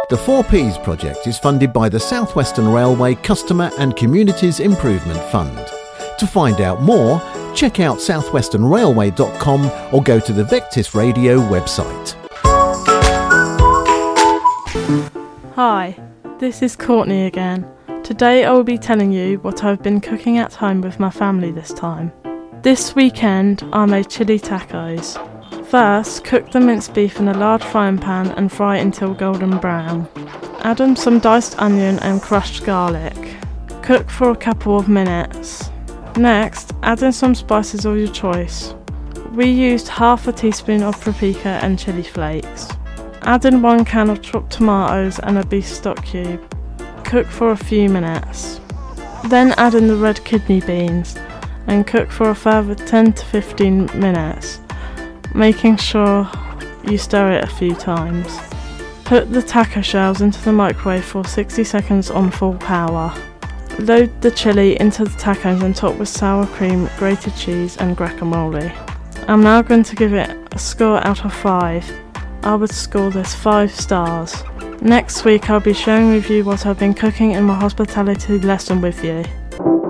The 4Ps project is funded by the South Western Railway Customer and Communities Improvement Fund. To find out more, check out southwesternrailway.com or go to the Vectis Radio website. Hi, this is Courtney again. Today I will be telling you what I've been cooking at home with my family this time. This weekend I made chili tacos. First, cook the minced beef in a large frying pan and fry it until golden brown. Add in some diced onion and crushed garlic. Cook for a couple of minutes. Next, add in some spices of your choice. We used half a teaspoon of paprika and chili flakes. Add in 1 can of chopped tomatoes and a beef stock cube. Cook for a few minutes. Then add in the red kidney beans and cook for a further 10 to 15 minutes, making sure you stir it a few times. Put the taco shells into the microwave for 60 seconds on full power. Load the chili into the tacos and top with sour cream, grated cheese and guacamole. I'm now going to give it a score out of 5. I would score this 5 stars. Next week I'll be sharing with you what I've been cooking in my hospitality lesson with you.